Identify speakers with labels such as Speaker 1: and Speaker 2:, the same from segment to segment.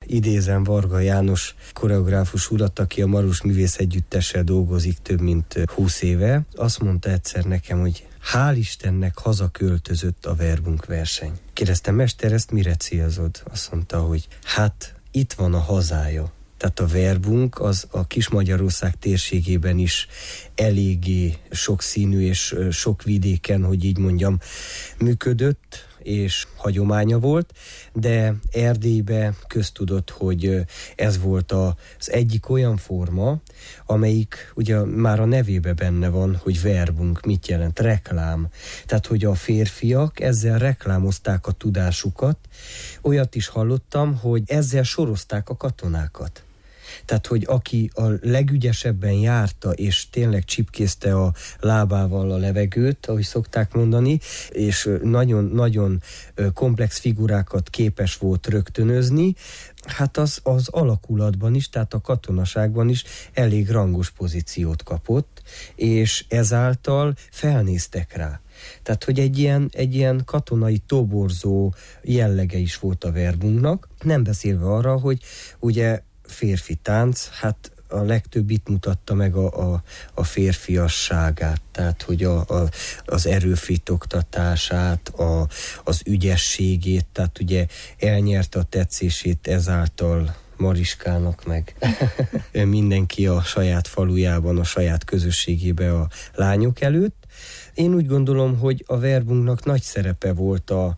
Speaker 1: idézem Varga János koreográfus urat, aki a Marus Művész Együttessel dolgozik több mint 20 éve. Azt mondta egyszer nekem, hogy hál' Istennek hazaköltözött a Verbunk verseny. Kérdeztem, mester, ezt mire célzod? Azt mondta, hogy hát itt van a hazája. Tehát a Verbunk az a Kis-Magyarország térségében is eléggé sokszínű és sok vidéken, hogy így mondjam, működött, és hagyománya volt, de Erdélybe köztudott, hogy ez volt az egyik olyan forma, amelyik ugye már a nevébe benne van, hogy Verbunk, mit jelent? Reklám. Tehát, hogy a férfiak ezzel reklámozták a tudásukat. Olyat is hallottam, hogy ezzel sorozták a katonákat. Tehát, hogy aki a legügyesebben járta, és tényleg csipkézte a lábával a levegőt, ahogy szokták mondani, és nagyon-nagyon komplex figurákat képes volt rögtönözni, hát az alakulatban is, tehát a katonaságban is elég rangos pozíciót kapott, és ezáltal felnéztek rá. Tehát, hogy egy ilyen katonai toborzó jellege is volt a Verbunknak, nem beszélve arra, hogy ugye férfi tánc, hát a legtöbb itt mutatta meg a férfiasságát, tehát hogy az erőfitoktatását, az ügyességét, tehát ugye elnyerte a tetszését ezáltal Mariskának, meg mindenki a saját falujában, a saját közösségébe a lányok előtt. Én úgy gondolom, hogy a Verbunknak nagy szerepe volt a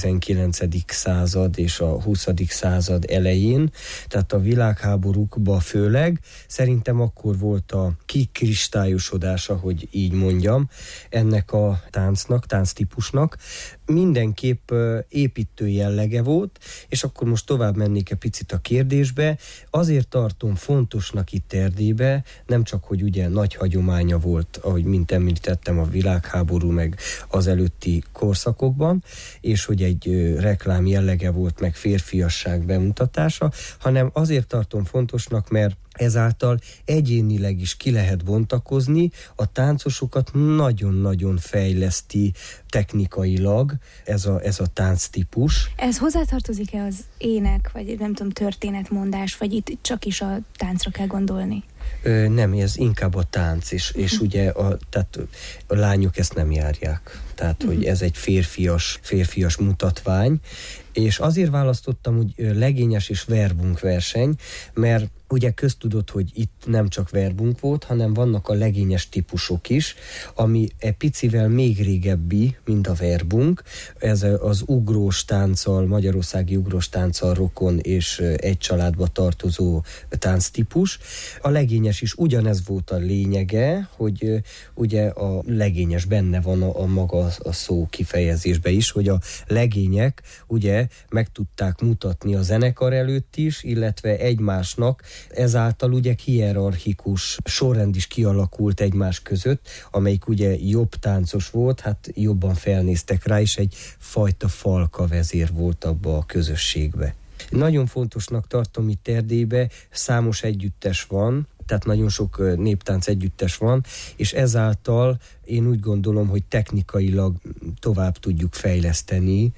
Speaker 1: 19. század és a 20. század elején, tehát a világháborúkban főleg. Szerintem akkor volt a kikristályosodása, hogy így mondjam, ennek a tánctípusnak. Mindenképp építő jellege volt, és akkor most tovább mennék egy picit a kérdésbe. Azért tartom fontosnak itt Erdélybe, nem csak, hogy ugye nagy hagyománya volt, ahogy mint említettem, a világháború meg az előtti korszakokban, és hogy egy reklám jellege volt, meg férfiasság bemutatása, hanem azért tartom fontosnak, mert ezáltal egyénileg is ki lehet bontakozni, a táncosokat nagyon-nagyon fejleszti technikailag ez a tánctípus.
Speaker 2: Ez hozzátartozik-e az ének, vagy nem tudom, történetmondás, vagy itt csak is a táncra kell gondolni?
Speaker 1: Nem, ez inkább a tánc, és ugye tehát a lányok ezt nem járják. Tehát, hogy ez egy férfias mutatvány, és azért választottam, hogy legényes és Verbunk verseny, mert ugye köztudott, hogy itt nem csak Verbunk volt, hanem vannak a legényes típusok is, ami egy picivel még régebbi, mint a Verbunk. Ez az ugrós tánccal, magyarországi ugrós tánccal rokon és egy családba tartozó tánctípus. A legényes is ugyanez volt a lényege, hogy ugye a legényes benne van a maga a szó kifejezésbe is, hogy a legények ugye meg tudták mutatni a zenekar előtt is, illetve egymásnak, ezáltal ugye hierarchikus sorrend is kialakult egymás között, amelyik ugye jobb táncos volt, hát jobban felnéztek rá, és egy fajta falka vezér volt abba a közösségbe. Nagyon fontosnak tartom itt Erdélybe, számos együttes van, tehát nagyon sok néptánc együttes van, és ezáltal én úgy gondolom, hogy technikailag tovább tudjuk fejleszteni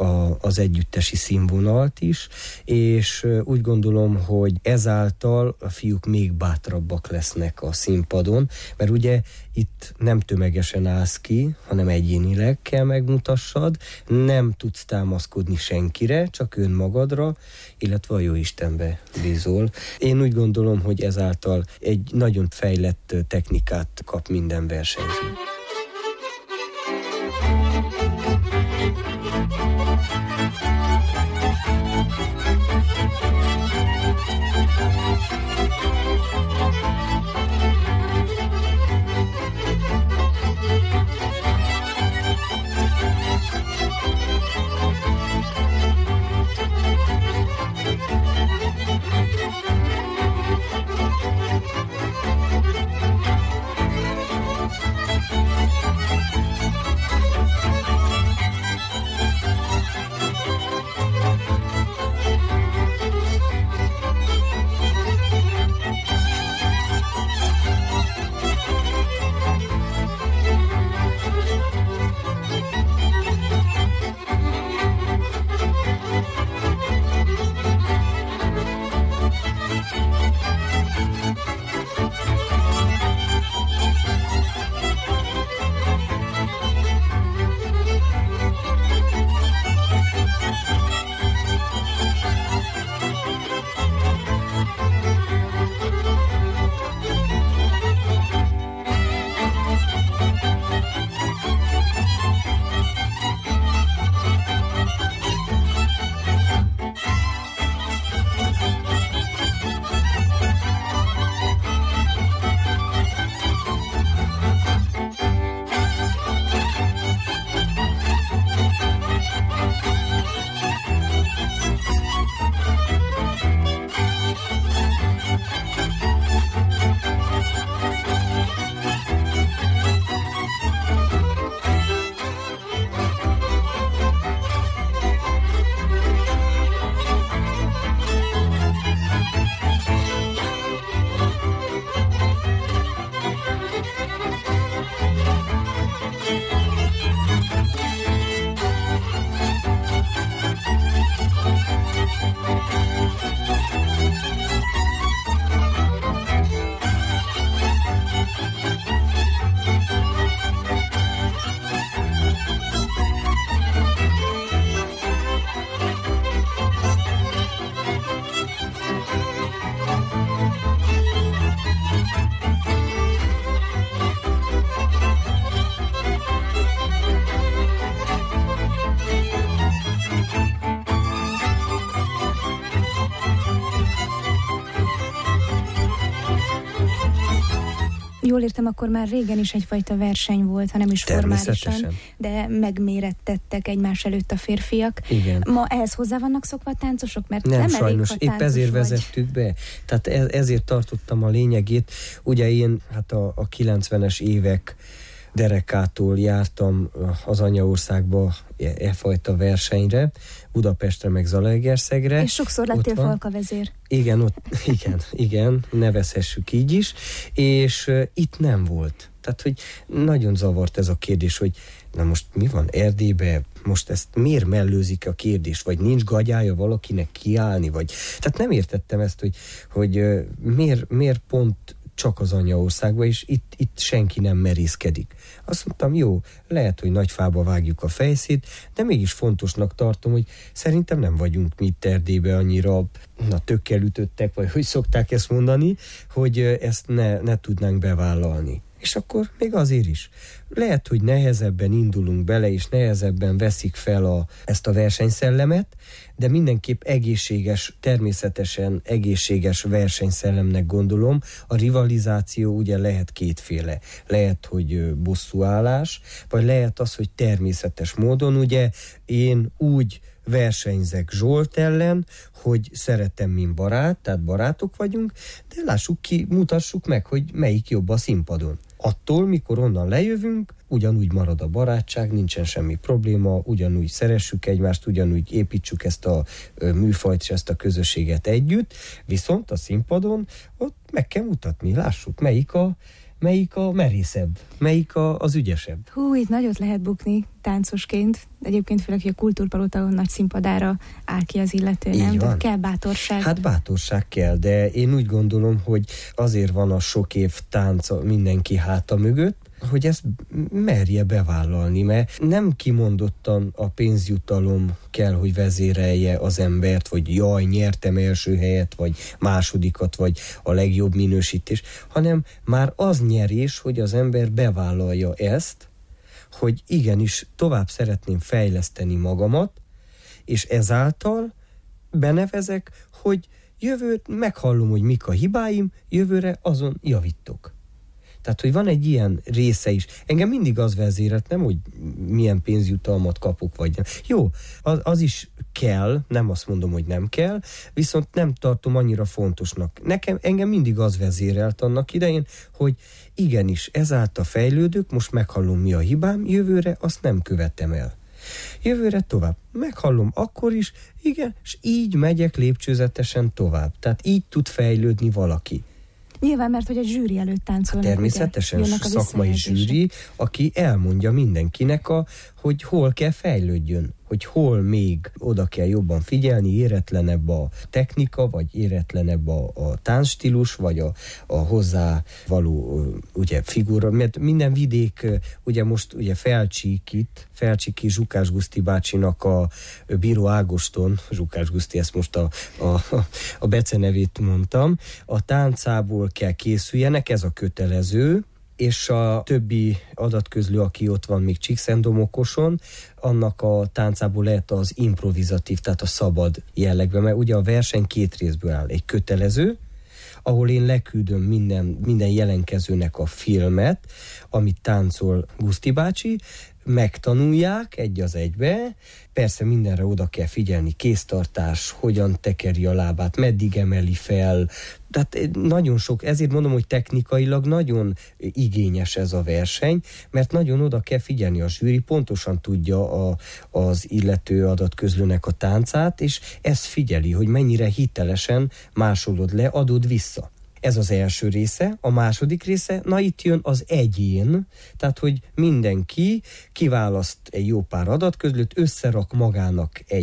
Speaker 1: az együttesi színvonalt is, és úgy gondolom, hogy ezáltal a fiúk még bátrabbak lesznek a színpadon, mert ugye itt nem tömegesen állsz ki, hanem egyénileg kell megmutassad, nem tudsz támaszkodni senkire, csak önmagadra, illetve a Jóistenbe bízol. Én úgy gondolom, hogy ezáltal egy nagyon fejlett technikát kap minden versenyző.
Speaker 2: Jól értem, akkor már régen is egyfajta verseny volt, ha nem is formálisan, de megmérettettek egymás előtt a férfiak.
Speaker 1: Igen.
Speaker 2: Ma ehhez hozzá vannak szokva a táncosok? Mert
Speaker 1: nem
Speaker 2: sajnos,
Speaker 1: elég, épp ezért vezettük be. Tehát ezért tartottam a lényegét. Ugye én a 90-es évek derekától jártam az anyaországba fajta versenyre, Budapestre meg Zalaegerszegre.
Speaker 2: És sokszor lettél falkavezér.
Speaker 1: Igen, nevezhessük így is, és itt nem volt. Tehát, hogy nagyon zavart ez a kérdés, hogy na most mi van Erdélyben, most ezt miért mellőzik a kérdés, vagy nincs gagyája valakinek kiállni, vagy... Tehát nem értettem ezt, hogy miért pont csak az anyaországban, és itt senki nem merészkedik. Azt mondtam, jó, lehet, hogy nagy fába vágjuk a fejszét, de mégis fontosnak tartom, hogy szerintem nem vagyunk mi itt Erdélyben annyira tökkel ütöttek, vagy hogy szokták ezt mondani, hogy ezt ne tudnánk bevállalni. És akkor még azért is. Lehet, hogy nehezebben indulunk bele, és nehezebben veszik fel ezt a versenyszellemet, de mindenképp egészséges, természetesen egészséges versenyszellemnek gondolom. A rivalizáció ugye lehet kétféle. Lehet, hogy bosszúállás, vagy lehet az, hogy természetes módon. Ugye én úgy versenyzek Zsolt ellen, hogy szeretem, mint barát, tehát barátok vagyunk, de lássuk ki, mutassuk meg, hogy melyik jobb a színpadon. Attól, mikor onnan lejövünk, ugyanúgy marad a barátság, nincsen semmi probléma, ugyanúgy szeressük egymást, ugyanúgy építsük ezt a műfajt és ezt a közösséget együtt, viszont a színpadon ott meg kell mutatni, lássuk, melyik a merészebb, melyik az ügyesebb.
Speaker 2: Hú, itt nagyot lehet bukni táncosként. Egyébként főleg, hogy a Kultúrpalota nagy színpadára áll ki az illető, nem? De kell bátorság.
Speaker 1: Hát bátorság kell, de én úgy gondolom, hogy azért van a sok év tánc mindenki háta mögött, hogy ezt merje bevállalni, mert nem kimondottan a pénzjutalom kell, hogy vezérelje az embert, vagy jaj, nyertem első helyet, vagy másodikat, vagy a legjobb minősítés, hanem már az nyerés, hogy az ember bevállalja ezt, hogy igenis tovább szeretném fejleszteni magamat, és ezáltal benevezek, hogy jövőt meghallom, hogy mik a hibáim, jövőre azon javítok. Tehát, hogy van egy ilyen része is. Engem mindig az vezérelt, nem, hogy milyen pénzjutalmat kapok, vagy nem. Jó, az is kell, nem azt mondom, hogy nem kell, viszont nem tartom annyira fontosnak. Engem mindig az vezérelt annak idején, hogy igenis, ezáltal fejlődök, most meghallom, mi a hibám, jövőre azt nem követem el. Jövőre tovább. Meghallom akkor is, igen, és így megyek lépcsőzetesen tovább. Tehát így tud fejlődni valaki.
Speaker 2: Nyilván, mert hogy egy zsűri előtt táncolnak.
Speaker 1: Természetesen szakmai zsűri, aki elmondja mindenkinek, hogy hol kell fejlődjön, hogy hol még oda kell jobban figyelni, éretlenebb a technika, vagy éretlenebb a táncstílus, vagy a hozzá való ugye, figura. Mert minden vidék, ugye most ugye Felcsiki Zsukás Guszti bácsinak a Bíró Ágoston, Zsukás Guszti, ezt most a becenevét mondtam, a táncából kell készüljenek, ez a kötelező, és a többi adatközlő, aki ott van még Csíkszentdomokoson, annak a táncából lehet az improvizatív, tehát a szabad jellegben, mert ugye a verseny két részből áll. Egy kötelező, ahol én leküldöm minden jelenkezőnek a filmet, amit táncol Guszti bácsi, megtanulják egy az egybe, persze mindenre oda kell figyelni, kéztartás, hogyan tekeri a lábát, meddig emeli fel, tehát nagyon sok, ezért mondom, hogy technikailag nagyon igényes ez a verseny, mert nagyon oda kell figyelni, a zsűri pontosan tudja az illető adatközlőnek a táncát, és ezt figyeli, hogy mennyire hitelesen másolod le, adod vissza. Ez az első része. A második része, na itt jön az egyén, tehát, hogy mindenki kiválaszt egy jó pár adatközlőt, összerak magának egy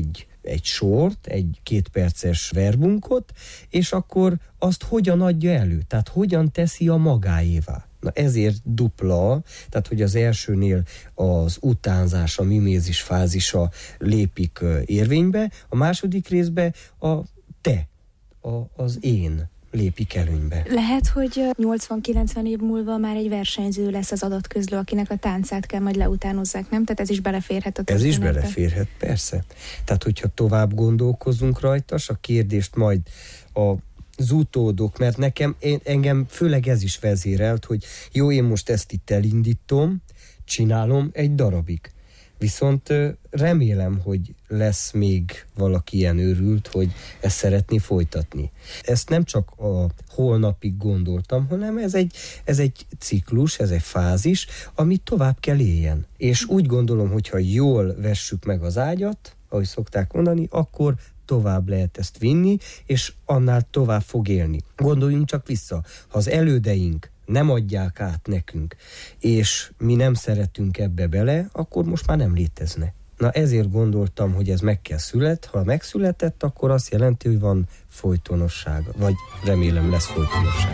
Speaker 1: egy sort, egy 2 perces verbunkot, és akkor azt hogyan adja elő, tehát hogyan teszi a magáévá. Na ezért dupla, tehát hogy az elsőnél az utánzás, a mimézis fázisa lépik érvénybe, a második részbe a te, az én lépik előnybe.
Speaker 2: Lehet, hogy 80-90 év múlva már egy versenyző lesz az adatközlő, akinek a táncát kell majd leutánozzák, nem? Tehát ez is beleférhet a történetbe.
Speaker 1: Ez is beleférhet, persze. Tehát, hogyha tovább gondolkozunk rajta, a kérdést majd az utódok, mert engem főleg ez is vezérelt, hogy jó, én most ezt itt elindítom, csinálom egy darabig. Viszont remélem, hogy lesz még valaki ilyen őrült, hogy ezt szeretné folytatni. Ezt nem csak a holnapig gondoltam, hanem ez egy ciklus, ez egy fázis, amit tovább kell éljen. És úgy gondolom, hogyha jól vessük meg az ágyat, ahogy szokták mondani, akkor tovább lehet ezt vinni, és annál tovább fog élni. Gondoljunk csak vissza, ha az elődeink nem adják át nekünk, és mi nem szeretünk ebbe bele, akkor most már nem létezne. Na ezért gondoltam, hogy ez meg kell ha megszületett, akkor azt jelenti, hogy van folytonosság, vagy remélem lesz folytonosság.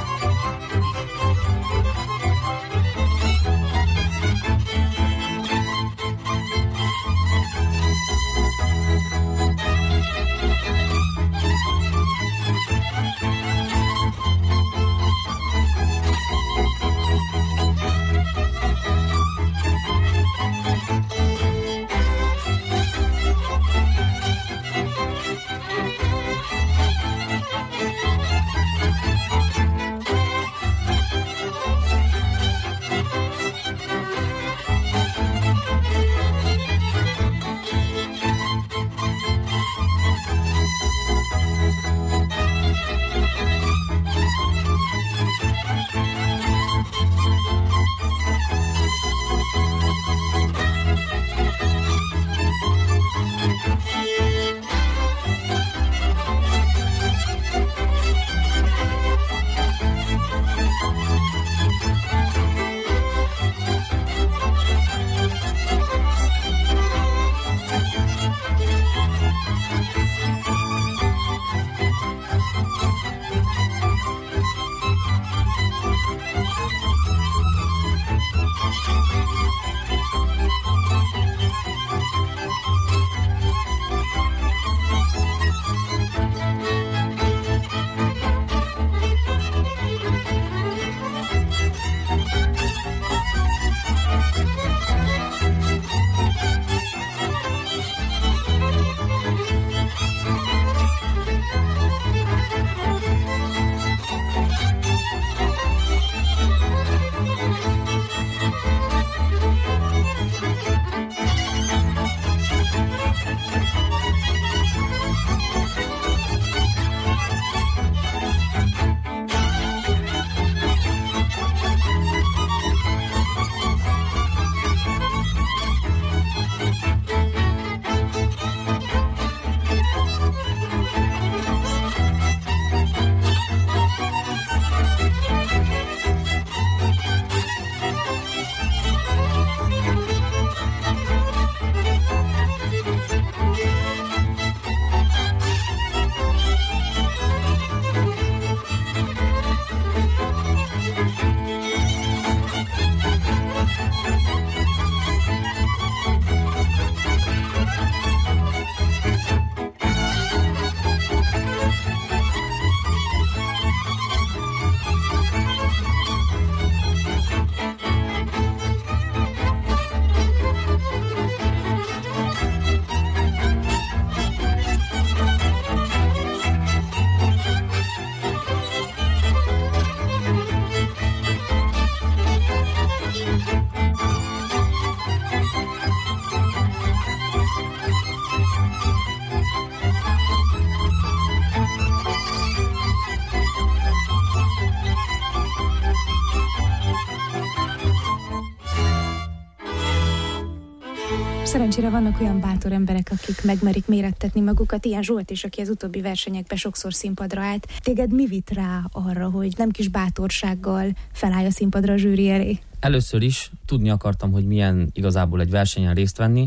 Speaker 2: Szerencsére vannak olyan bátor emberek, akik megmerik mérettetni magukat. Ilyen Zsolt is, aki az utóbbi versenyekben sokszor színpadra állt. Téged mi vitt rá arra, hogy nem kis bátorsággal felállj a színpadra a zsűri elé?
Speaker 3: Először is tudni akartam, hogy milyen igazából egy versenyen részt venni,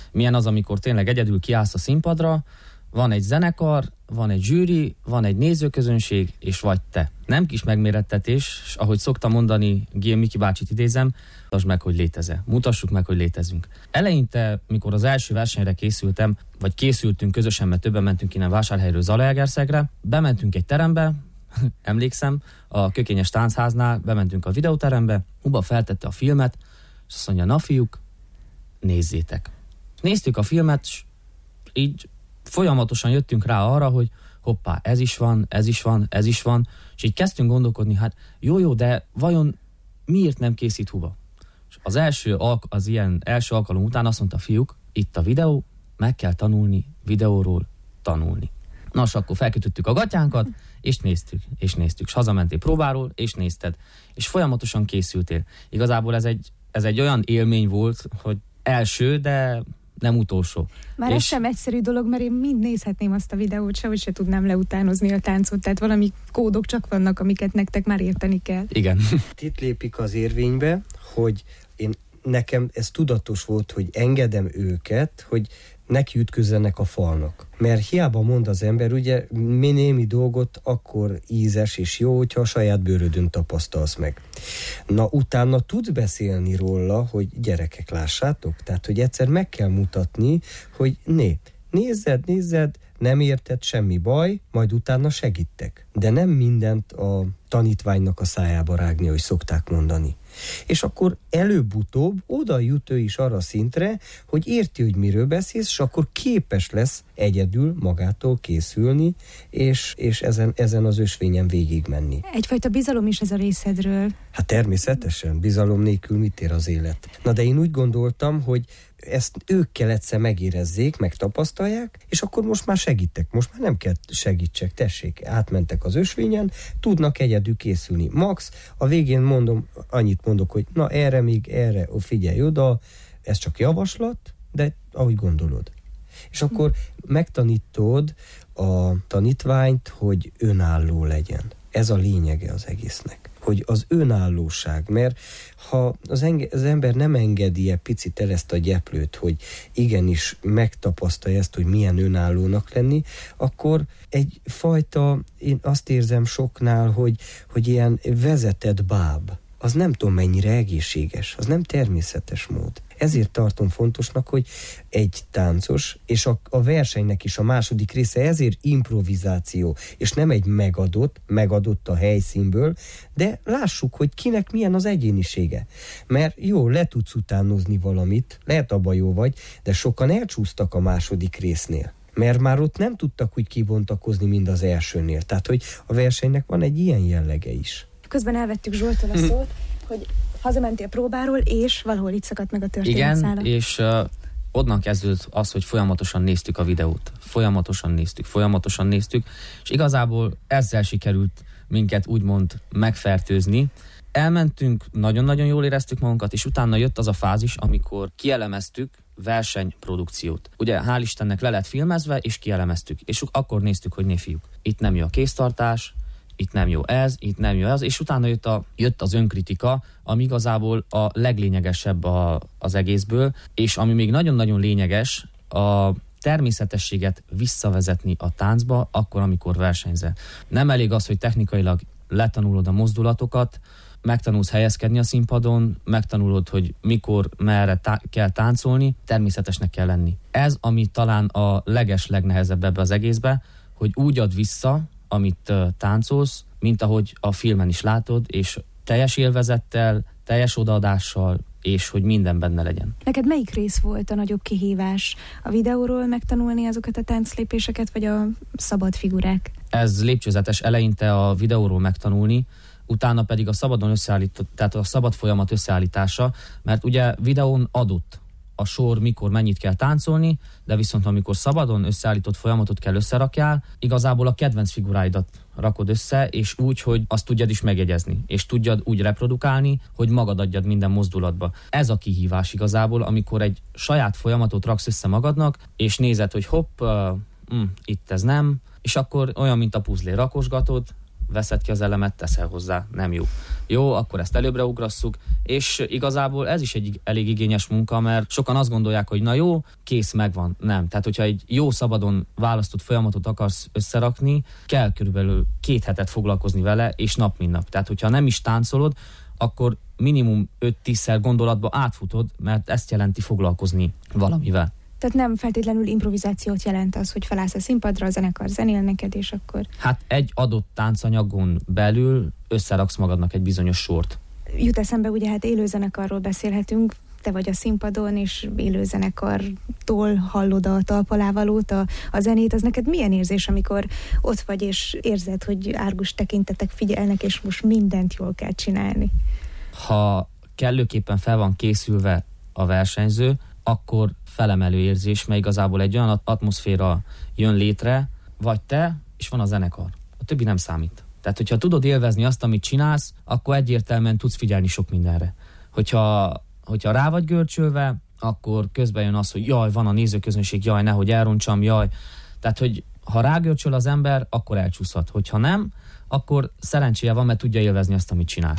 Speaker 3: Milyen az, amikor tényleg egyedül kiállsz a színpadra, van egy zenekar, van egy zsűri, van egy nézőközönség, és vagy te. Nem kis megmérettetés, és ahogy szoktam mondani, Miki bácsit idézem, mutasd meg, hogy létezel. Mutassuk meg, hogy létezünk. Eleinte, mikor az első versenyre készültem, vagy készültünk közösen, mert többen mentünk innen Vásárhelyről Zalaegerszegre, bementünk egy terembe, emlékszem, a Kökényes Táncháznál, bementünk a videóterembe, Huba feltette a filmet, és azt mondja, na fiúk, nézzétek. Néztük a filmet, és így folyamatosan jöttünk rá arra, hogy hoppá, ez is van, és így kezdtünk gondolkodni, hát jó, de vajon miért nem készít Huba? És az ilyen első alkalom után azt mondta, fiúk, itt a videó, meg kell tanulni videóról tanulni. Nos, akkor felkötöttük a gatyánkat, és néztük, és hazamentél próbáról, és nézted, és folyamatosan készültél. Igazából ez egy olyan élmény volt, hogy első, de nem utolsó.
Speaker 2: Már ez sem egyszerű dolog, mert én mind nézhetném azt a videót, sehogy se tudnám leutánozni a táncot, tehát valami kódok csak vannak, amiket nektek már érteni kell.
Speaker 3: Igen.
Speaker 1: Itt lépik az érvénybe, hogy nekem ez tudatos volt, hogy engedem őket, hogy neki ütközzenek a falnak. Mert hiába mond az ember, ugye némi dolgot akkor ízes és jó, hogyha a saját bőrödön tapasztalsz meg. Na, utána tudsz beszélni róla, hogy gyerekek, lássátok? Tehát, hogy egyszer meg kell mutatni, hogy nézzed, nem érted, semmi baj, majd utána segítek. De nem mindent a tanítványnak a szájába rágni, hogy szokták mondani. És akkor előbb-utóbb oda jut ő is arra szintre, hogy érti, hogy miről beszélsz, és akkor képes lesz egyedül magától készülni, és ezen az ösvényen végigmenni.
Speaker 2: Egyfajta bizalom is ez a részedről.
Speaker 1: Hát természetesen, bizalom nélkül mit ér az élet? Na de én úgy gondoltam, hogy ezt ők kell egyszer megérezzék, megtapasztalják, és akkor most már segítek. Most már nem kell segítsek, tessék, átmentek az ösvényen, tudnak egyedül készülni. Max, a végén annyit mondok, hogy na erre, figyelj oda, ez csak javaslat, de ahogy gondolod. És akkor megtanítod a tanítványt, hogy önálló legyen. Ez a lényege az egésznek. Hogy az önállóság, mert ha az ember nem engedi picit el ezt a gyeplőt, hogy igenis megtapasztalja ezt, hogy milyen önállónak lenni, akkor egyfajta, én azt érzem soknál, hogy ilyen vezetett báb, az nem tudom mennyire egészséges, az nem természetes mód. Ezért tartom fontosnak, hogy egy táncos, és a versenynek is a második része ezért improvizáció, és nem egy megadott a helyszínből, de lássuk, hogy kinek milyen az egyénisége. Mert jó, le tudsz utánozni valamit, lehet abban jó vagy, de sokan elcsúsztak a második résznél. Mert már ott nem tudtak úgy kibontakozni, mint az elsőnél. Tehát, hogy a versenynek van egy ilyen jellege is.
Speaker 2: Közben elvettük Zsoltól a szót, hogy hazamentél próbáról, és valahol itt szakadt meg a történetszála.
Speaker 3: Igen, és onnan kezdődött az, hogy folyamatosan néztük a videót. Folyamatosan néztük, és igazából ezzel sikerült minket úgymond megfertőzni. Elmentünk, nagyon-nagyon jól éreztük magunkat, és utána jött az a fázis, amikor kielemeztük versenyprodukciót. Ugye hál' Istennek le lett filmezve, és kielemeztük. És akkor néztük, hogy fiúk, itt nem jó a kéztartás, itt nem jó ez, itt nem jó az, és utána jött az önkritika, ami igazából a leglényegesebb az egészből, és ami még nagyon-nagyon lényeges, a természetességet visszavezetni a táncba, akkor, amikor versenyzel. Nem elég az, hogy technikailag letanulod a mozdulatokat, megtanulsz helyezkedni a színpadon, megtanulod, hogy mikor, merre kell táncolni, természetesnek kell lenni. Ez, ami talán a legnehezebb ebbe az egészbe, hogy úgy ad vissza, amit táncolsz, mint ahogy a filmen is látod, és teljes élvezettel, teljes odaadással, és hogy minden benne legyen.
Speaker 2: Neked melyik rész volt a nagyobb kihívás? A videóról megtanulni azokat a tánclépéseket, vagy a szabad figurák?
Speaker 3: Ez lépcsőzetes, eleinte a videóról megtanulni, utána pedig a szabadon tehát a szabad folyamat összeállítása, mert ugye videón adott a sor, mikor mennyit kell táncolni, de viszont amikor szabadon összeállított folyamatot kell összerakjál, igazából a kedvenc figuráidat rakod össze, és úgy, hogy azt tudjad is megjegyezni, és tudjad úgy reprodukálni, hogy magad adjad minden mozdulatba. Ez a kihívás igazából, amikor egy saját folyamatot raksz össze magadnak, és nézed, hogy hopp, itt ez nem, és akkor olyan, mint a puzzlé, rakosgatod, veszed ki az elemet, teszel hozzá, nem jó. Jó, akkor ezt előbbre ugrasszuk, és igazából ez is egy elég igényes munka, mert sokan azt gondolják, hogy na jó, kész, megvan. Nem. Tehát, hogyha egy jó szabadon választott folyamatot akarsz összerakni, kell körülbelül 2 hetet foglalkozni vele, és nap mint nap. Tehát, hogyha nem is táncolod, akkor minimum 5-10-szer gondolatba átfutod, mert ezt jelenti foglalkozni valamivel.
Speaker 2: Tehát nem feltétlenül improvizációt jelent az, hogy felállsz a színpadra, a zenekar zenél neked, és akkor...
Speaker 3: Hát egy adott táncanyagon belül összeraksz magadnak egy bizonyos sort.
Speaker 2: Jut eszembe, ugye hát élőzenekarról beszélhetünk, te vagy a színpadon, és élőzenekartól hallod a talpalávalót, a zenét, az neked milyen érzés, amikor ott vagy, és érzed, hogy árgus tekintetek figyelnek, és most mindent jól kell csinálni?
Speaker 3: Ha kellőképpen fel van készülve a versenyző, akkor felemelő érzés, mert igazából egy olyan atmoszféra jön létre, vagy te, és van a zenekar. A többi nem számít. Tehát, hogyha tudod élvezni azt, amit csinálsz, akkor egyértelműen tudsz figyelni sok mindenre. Hogyha rá vagy görcsölve, akkor közben jön az, hogy jaj, van a nézőközönség, jaj, nehogy elrontsam, jaj. Tehát, hogy ha rágörcsöl az ember, akkor elcsúszhat. Hogyha nem, akkor szerencséje van, mert tudja élvezni azt, amit csinál.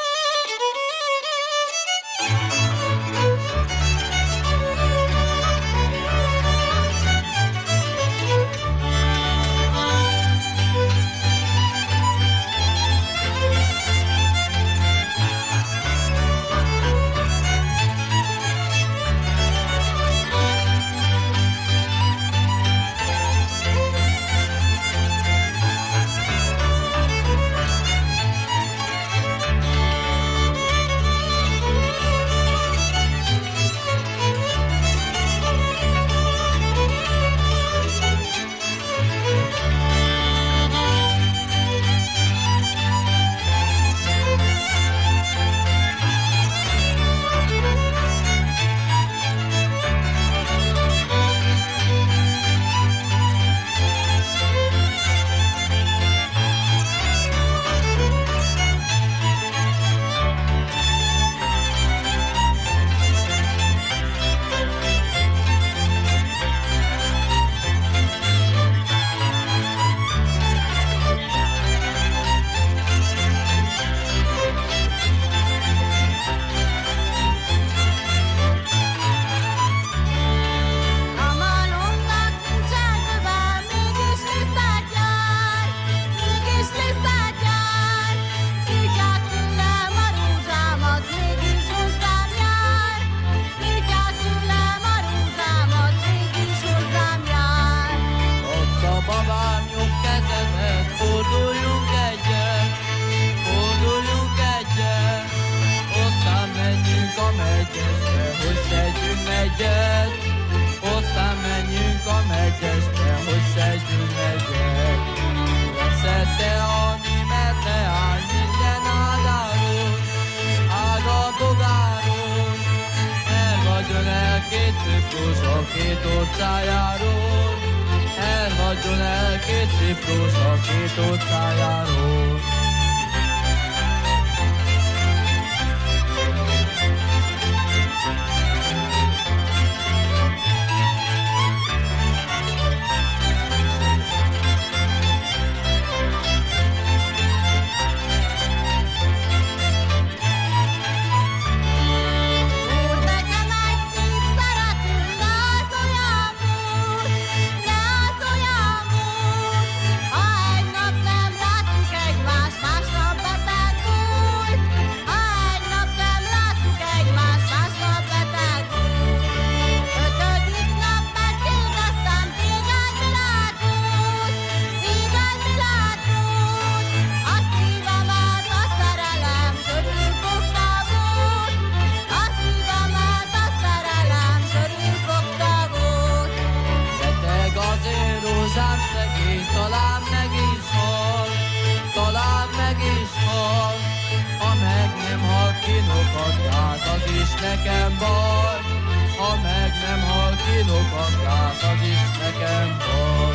Speaker 4: nekem baj, ha meg nem hal ki lovaglás, az is nekem baj.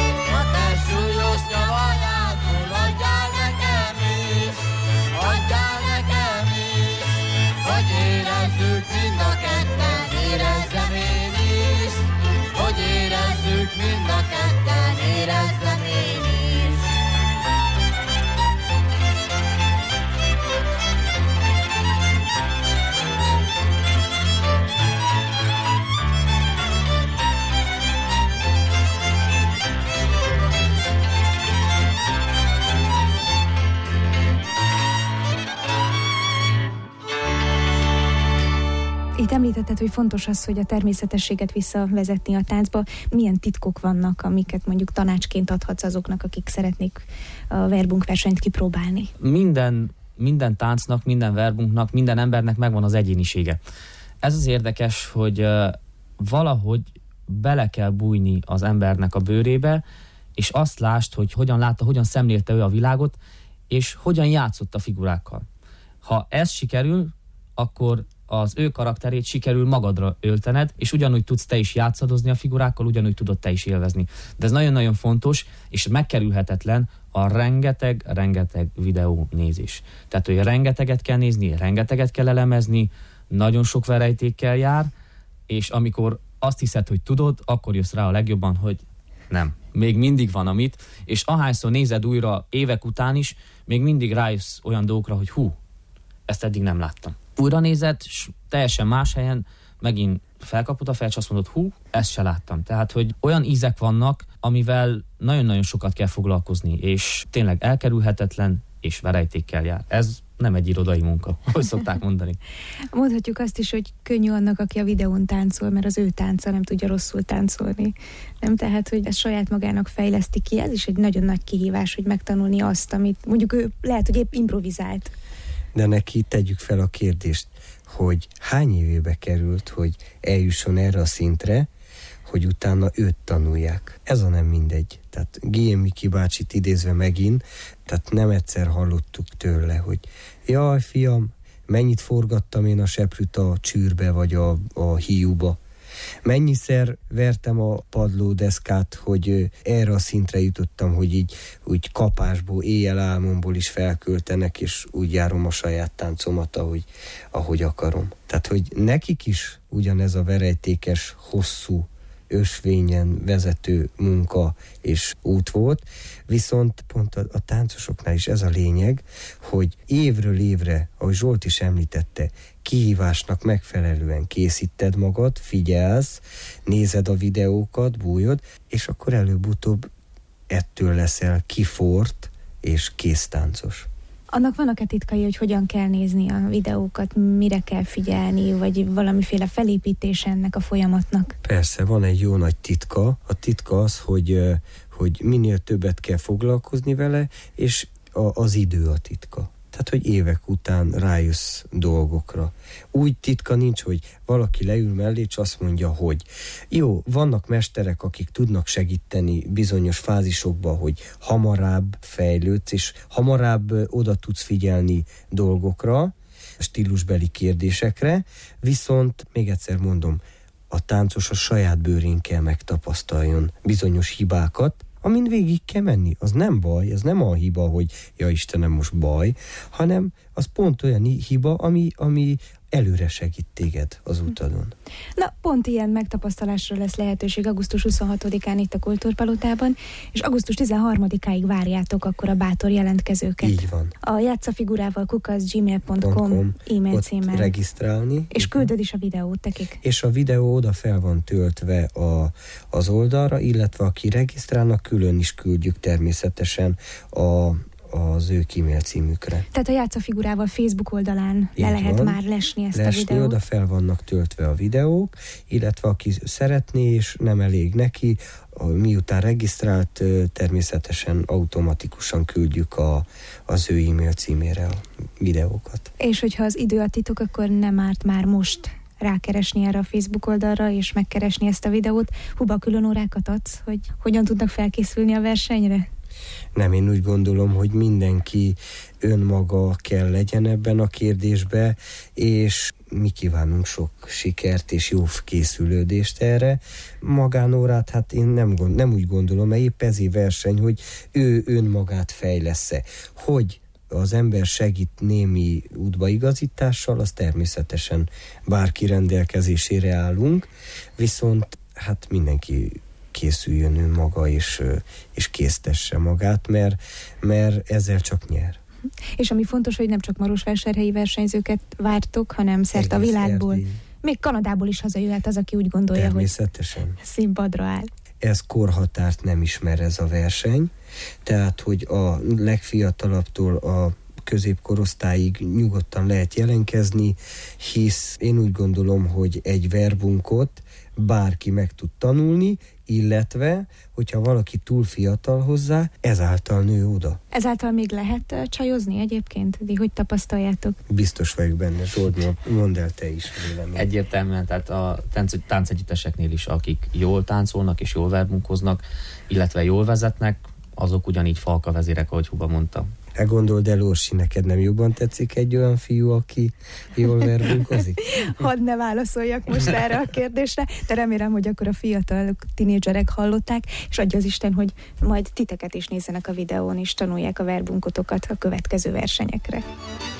Speaker 4: A te súlyos nyavajából adjál nekem is, adjál nekem is, hogy érezzük mind a ketten, érezzem én is, hogy érezzük mind a ketten, érezzem én is.
Speaker 2: Itt említetted, hogy fontos az, hogy a természetességet visszavezetni a táncba. Milyen titkok vannak, amiket mondjuk tanácsként adhatsz azoknak, akik szeretnék a verbunk versenyt kipróbálni?
Speaker 3: Minden táncnak, minden verbunknak, minden embernek megvan az egyénisége. Ez az érdekes, hogy valahogy bele kell bújni az embernek a bőrébe, és azt lásd, hogy hogyan látta, hogyan szemlélte ő a világot, és hogyan játszott a figurákkal. Ha ez sikerül, akkor az ő karakterét sikerül magadra öltened, és ugyanúgy tudsz te is játszadozni a figurákkal, ugyanúgy tudod te is élvezni. De ez nagyon-nagyon fontos, és megkerülhetetlen a rengeteg videó nézés. Tehát, hogy rengeteget kell nézni, rengeteget kell elemezni, nagyon sok verejtékkel jár, és amikor azt hiszed, hogy tudod, akkor jössz rá a legjobban, hogy nem. Még mindig van amit, és ahányszor nézed újra évek után is, még mindig rájössz olyan dolgokra, hogy ezt eddig nem láttam. Újra nézed, és teljesen más helyen megint felkapod a fejet, és azt mondod, ezt se láttam. Tehát, hogy olyan ízek vannak, amivel nagyon-nagyon sokat kell foglalkozni, és tényleg elkerülhetetlen, és verejtékkel jár. Ez nem egy irodai munka, hogy szokták mondani.
Speaker 2: Mondhatjuk azt is, hogy könnyű annak, aki a videón táncol, mert az ő tánca nem tudja rosszul táncolni. Nem? Tehát, hogy ezt saját magának fejleszti ki, ez is egy nagyon nagy kihívás, hogy megtanulni azt, amit mondjuk ő lehet, hogy épp improvizált.
Speaker 1: De neki tegyük fel a kérdést, hogy hány évébe került, hogy eljusson erre a szintre, hogy utána őt tanulják. Ez a nem mindegy. Tehát G.M. Miki bácsit idézve megint, tehát nem egyszer hallottuk tőle, hogy jaj, fiam, mennyit forgattam én a seprűt a csűrbe vagy a hiúba. Mennyiszer vertem a padlódeszkát, hogy erre a szintre jutottam, hogy így úgy kapásból, éjjel álmomból is felköltenek, és úgy járom a saját táncomat, ahogy akarom. Tehát, hogy nekik is ugyanez a verejtékes, hosszú, ösvényen vezető munka és út volt, viszont pont a táncosoknál is ez a lényeg, hogy évről évre, ahogy Zsolt is említette, kihívásnak megfelelően készíted magad, figyelsz, nézed a videókat, bújod, és akkor előbb-utóbb ettől leszel kifort és késztáncos.
Speaker 2: Annak vannak-e titkai, hogy hogyan kell nézni a videókat, mire kell figyelni, vagy valamiféle felépítés ennek a folyamatnak?
Speaker 1: Persze, van egy jó nagy titka. A titka az, hogy minél többet kell foglalkozni vele, és az idő a titka. Tehát, hogy évek után rájössz dolgokra. Úgy titka nincs, hogy valaki leül mellé, és azt mondja, hogy jó, vannak mesterek, akik tudnak segíteni bizonyos fázisokban, hogy hamarabb fejlődsz, és hamarabb oda tudsz figyelni dolgokra, stílusbeli kérdésekre, viszont még egyszer mondom, a táncos a saját bőrén kell megtapasztaljon bizonyos hibákat, amin végig kell menni. Az nem baj, ez nem a hiba, hogy ja Istenem, most baj, hanem az pont olyan hiba, ami előre segít téged az utadon.
Speaker 2: Na, pont ilyen megtapasztalásra lesz lehetőség augusztus 26-án itt a Kultúrpalotában, és augusztus 13-áig várjátok akkor a bátor jelentkezőket.
Speaker 1: Így van. A
Speaker 2: játszafigurával @gmail.com e-mail címmel.
Speaker 1: Regisztrálni.
Speaker 2: És küldöd is a videót nekik.
Speaker 1: És a videó oda fel van töltve az oldalra, illetve aki regisztrálnak, külön is küldjük természetesen az ő e-mail címükre.
Speaker 2: Tehát a játszafigurával Facebook oldalán le lehet már lesni ezt a videót.
Speaker 1: Oda fel vannak töltve a videók, illetve aki szeretné, és nem elég neki, miután regisztrált, természetesen automatikusan küldjük az ő e-mail címére a videókat.
Speaker 2: És hogyha az idő a titok, akkor nem árt már most rákeresni erre a Facebook oldalra, és megkeresni ezt a videót. Huba, külön órákat adsz, hogy hogyan tudnak felkészülni a versenyre?
Speaker 1: Nem, én úgy gondolom, hogy mindenki önmaga kell legyen ebben a kérdésben, és mi kívánunk sok sikert és jó készülődést erre. Magánórát, hát én nem úgy gondolom, mert épp ezért verseny, hogy ő önmagát fejlesz-e. Hogy az ember segít némi útbaigazítással, az természetesen bárki rendelkezésére állunk, viszont hát mindenki készüljön önmaga, és késztesse magát, mert ezzel csak nyer.
Speaker 2: És ami fontos, hogy nem csak marosvásárhelyi versenyzőket vártok, hanem szerte a világból.
Speaker 1: Erdély.
Speaker 2: Még Kanadából is hazajöhet az, aki úgy gondolja,
Speaker 1: természetesen,
Speaker 2: hogy színpadra áll.
Speaker 1: Ez korhatárt nem ismer ez a verseny, tehát, hogy a legfiatalabbtól a középkorosztályig nyugodtan lehet jelentkezni, hisz én úgy gondolom, hogy egy verbunkot bárki meg tud tanulni, illetve, hogyha valaki túl fiatal hozzá, ezáltal nő oda.
Speaker 2: Ezáltal még lehet csajozni egyébként? Hogy tapasztaljátok?
Speaker 1: Biztos vagyok benne, Zsolt, mondd el te is vélemény.
Speaker 3: Egyértelműen, tehát a táncegyütteseknél is, akik jól táncolnak és jól verbunkoznak, illetve jól vezetnek, azok ugyanígy falkavezérek, ahogy Huba mondta.
Speaker 1: Gondold el, Orsi, neked nem jobban tetszik egy olyan fiú, aki jól verbunkozik?
Speaker 2: Hadd ne válaszoljak most erre a kérdésre, de remélem, hogy akkor a fiatal tinédzserek hallották, és adja az Isten, hogy majd titeket is nézzenek a videón, és tanulják a verbunkotokat a következő versenyekre.